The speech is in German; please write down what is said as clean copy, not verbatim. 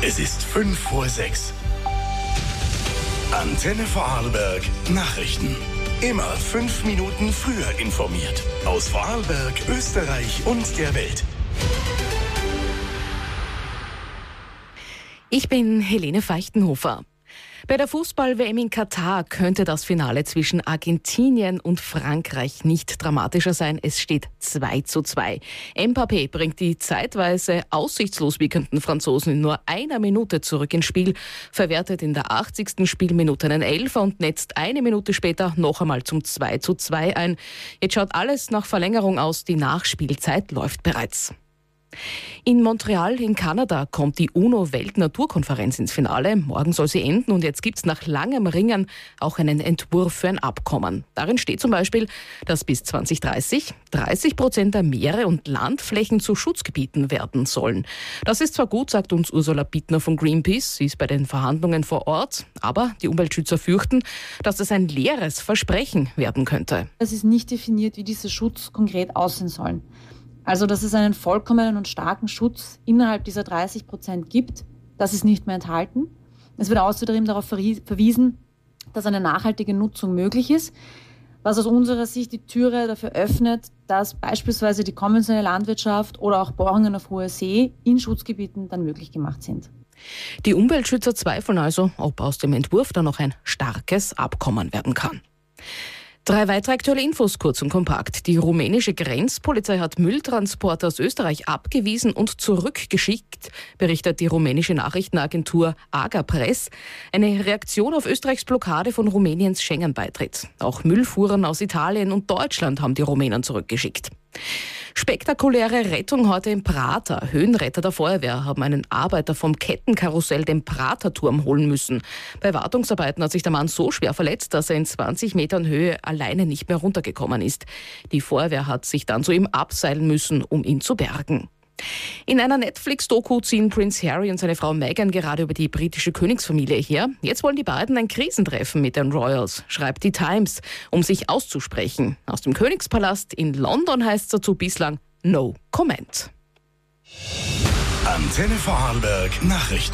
Es ist 5:05. Antenne Vorarlberg Nachrichten. Immer 5 Minuten früher informiert. Aus Vorarlberg, Österreich und der Welt. Ich bin Helene Feichtenhofer. Bei der Fußball-WM in Katar könnte das Finale zwischen Argentinien und Frankreich nicht dramatischer sein. Es steht 2:2. Mbappé bringt die zeitweise aussichtslos wirkenden Franzosen in nur einer Minute zurück ins Spiel, verwertet in der 80. Spielminute einen Elfer und netzt eine Minute später noch einmal zum 2:2 ein. Jetzt schaut alles nach Verlängerung aus. Die Nachspielzeit läuft bereits. In Montreal in Kanada kommt die UNO-Weltnaturkonferenz ins Finale. Morgen soll sie enden und jetzt gibt's nach langem Ringen auch einen Entwurf für ein Abkommen. Darin steht zum Beispiel, dass bis 2030 30% der Meere und Landflächen zu Schutzgebieten werden sollen. Das ist zwar gut, sagt uns Ursula Bittner von Greenpeace. Sie ist bei den Verhandlungen vor Ort. Aber die Umweltschützer fürchten, dass es ein leeres Versprechen werden könnte. Es ist nicht definiert, wie dieser Schutz konkret aussehen soll. Also, dass es einen vollkommenen und starken Schutz innerhalb dieser 30% gibt, das ist nicht mehr enthalten. Es wird außerdem darauf verwiesen, dass eine nachhaltige Nutzung möglich ist, was aus unserer Sicht die Türe dafür öffnet, dass beispielsweise die konventionelle Landwirtschaft oder auch Bohrungen auf hoher See in Schutzgebieten dann möglich gemacht sind. Die Umweltschützer zweifeln also, ob aus dem Entwurf dann noch ein starkes Abkommen werden kann. 3 weitere aktuelle Infos, kurz und kompakt. Die rumänische Grenzpolizei hat Mülltransporte aus Österreich abgewiesen und zurückgeschickt, berichtet die rumänische Nachrichtenagentur Aga Press. Eine Reaktion auf Österreichs Blockade von Rumäniens Schengen-Beitritt. Auch Müllfuhren aus Italien und Deutschland haben die Rumänen zurückgeschickt. Spektakuläre Rettung heute im Prater. Höhenretter der Feuerwehr haben einen Arbeiter vom Kettenkarussell den Praterturm holen müssen. Bei Wartungsarbeiten hat sich der Mann so schwer verletzt, dass er in 20 Metern Höhe alleine nicht mehr runtergekommen ist. Die Feuerwehr hat sich dann zu ihm abseilen müssen, um ihn zu bergen. In einer Netflix-Doku ziehen Prince Harry und seine Frau Meghan gerade über die britische Königsfamilie her. Jetzt wollen die beiden ein Krisentreffen mit den Royals, schreibt die Times, um sich auszusprechen. Aus dem Königspalast in London heißt es dazu bislang No Comment. Antenne Vorarlberg Nachrichten.